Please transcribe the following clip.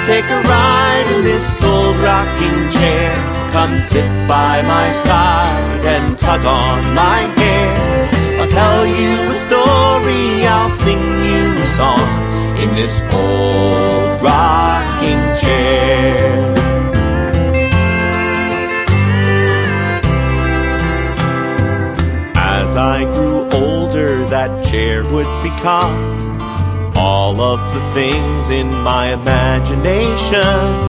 take a ride in this old rocking chair. Come sit by my side and tug on my hair. I'll tell you a story, I'll sing you a song in this old rocking chair. As I grew older, that chair would become all of the things in my imagination.